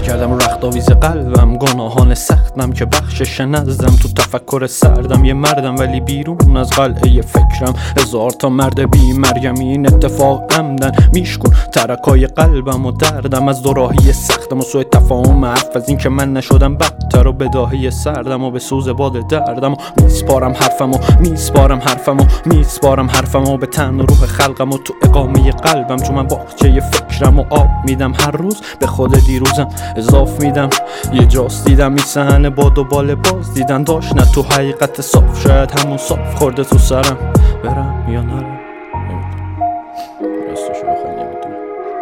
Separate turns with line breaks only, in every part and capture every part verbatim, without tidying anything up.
کردم رو رخت آویز قلبم، گناهان سختم که بخشش نزدم. تو تفکر سردم یه مردم ولی بیرون از قلعه فکرم هزار تا مرد بی مریم. این اتفاق عمدن میشکن ترکای قلبم و دردم. از دوراهی سختم و سوء تفاهم حرف از این که من نشدم بدتر و بداهی سردم و به سوز باد دردم و میسپارم حرفم و میسپارم حرفم و میسپارم حرفم و به تن و روح خلقم و تو اقامه قلبم. چون من باغچه فکرم و آب میدم هر روز به خود دیروزم اضاف میدم. یه جاست دیدم این صحنه با دوباره باز دیدن داشت نه تو حقیقت صاف. شاید همون صاف خورده تو سرم برم یا نرم راستشو بخوای نمیدونم.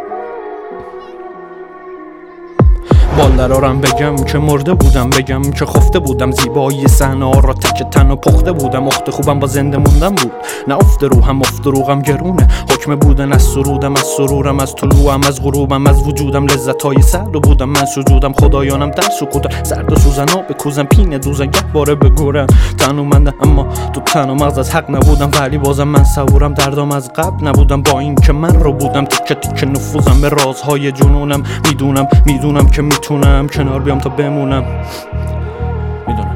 بال درارم بگم که مرده بودم، بگم که خفته بودم. زیبایی صحنه ها را تک تن و پخته بودم. اخت خوبم با زنده موندم بود نه افت روحم. افت روغم گرونه حکم بودن از سرودم، از سرورم، از طلوعم، از غروبم، از وجودم. لذت های سرد بودم من سجودم. خدایانم در سکوتم سرد و سوزن ها بکوزم. پینه دوزن گه باره بگورم تنومندم اما تو تن و مغز از حق نبودم. ولی بازم من صبورم دردام از قبل نبودم. با این که من رو بودم تیکه تیکه نفوذم به رازهای جنونم. میدونم میدونم که میتونم کنار بیام تا بمونم. میدونم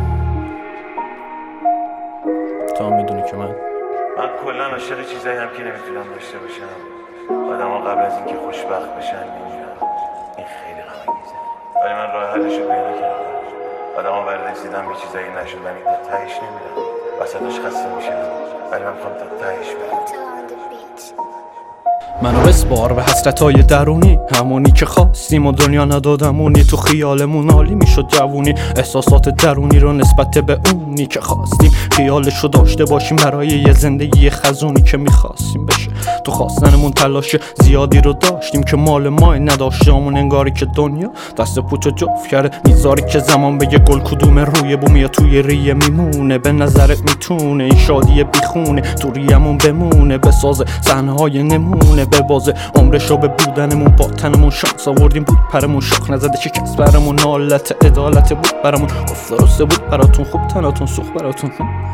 تا میدونی که من
من کلا عاشق چیزایی هم که نمیتونم داشته باشم. آدم ها قبل از اینکه خوشبخت بشن میمیرن. این خیلی غم‌انگیزه ولی من راه حلشو پیدا کردم. آدم ها برای رسیدن به چیزایی نشدنی تا تهش نمیرن. وسطش خسته میشن ولی من میخوام تا تهش برم.
منو بسپار به حسرتای درونی، همونی که خواستیم و دنیا ندادمونی. تو خیالمون عالی میشد جوونی، احساسات درونی رو نسبت به اونی که خواستیم خیالشو داشته باشیم برای یه زندگی خزونی که میخواستیم بشه. تو خواستنمون تلاش زیادی رو داشتیم که مال ما نداشتمون. انگاری که دنیا دست پوچو جفت کرده، میذاری که زمان بگه گل کدوم روی بوم یا توی ریه میمونه. به نظرت میتونه این شادی بیخونه تو ریمون بمونه، بسازه صحنه‌های نمونه، به بازه عمرشو به بودنمون. با تنمون شانس آوردیم بود پرمون شاخ نزده شکست برمون. نالت عدالت بود برمون گفت درسته بود براتون خوب تناتون سوخ براتون.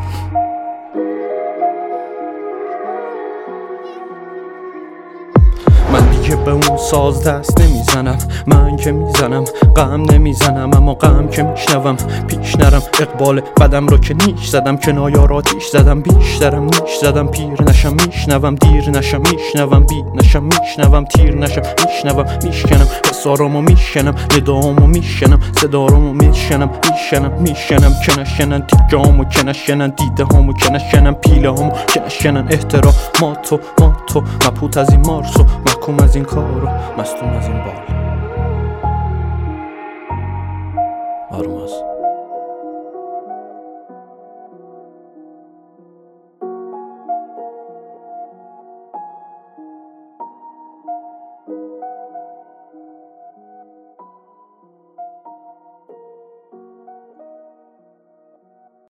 من دیگه به اون ساز دست نمیزنم، من که میزنم غم نمیزنم اما غم که میشنوم پیش نرم. اقبال بدم رو که نیش زدم کنایار آتیش زدم. بیشترم نیش زدم پیر نشم میشنوم دیر نشم میشنوم بی نشم میشنوم تیر نشم میشنوم میشکنم حسارامو میشنم ندامو میشنم صدارامو میشنم میشنم میشنم که نشنن تیکامو که نشنن دیده همو که نشنن پیله همو که نشنن احتراماتو ماتو مبهوت از این مارسو محکوم از این کارو مستون از این بال. آروم است.